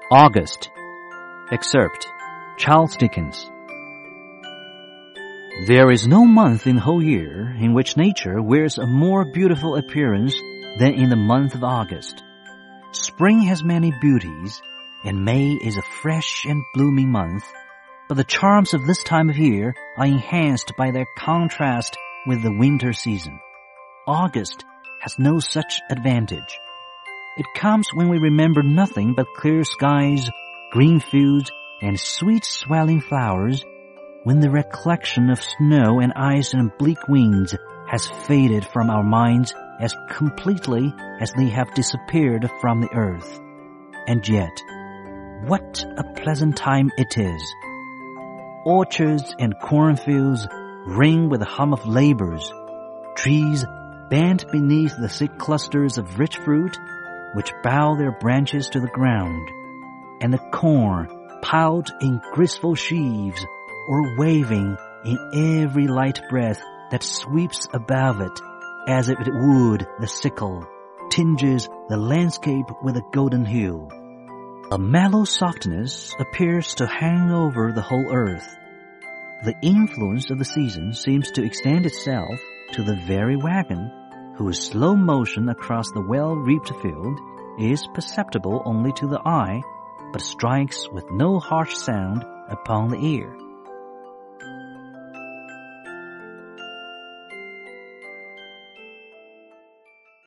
August. Excerpt, Charles Dickens. There is no month in the whole year in which nature wears a more beautiful appearance than in the month of August. Spring has many beauties, and May is a fresh and blooming month, but the charms of this time of year are enhanced by their contrast with the winter season. August has no such advantage. It comes when we remember nothing but clear skies, green fields, and sweet swelling flowers, when the recollection of snow and ice and bleak winds has faded from our minds as completely as they have disappeared from the earth. And yet, what a pleasant time it is! Orchards and cornfields ring with the hum of labors. Trees bend beneath the thick clusters of rich fruit, which bow their branches to the ground, and the corn piled in graceful sheaves or waving in every light breath that sweeps above it as if it would the sickle, tinges the landscape with a golden hue. A mellow softness appears to hang over the whole earth. The influence of the season seems to extend itself to the very wagon, whose slow motion across the well-reaped field is perceptible only to the eye, but strikes with no harsh sound upon the ear.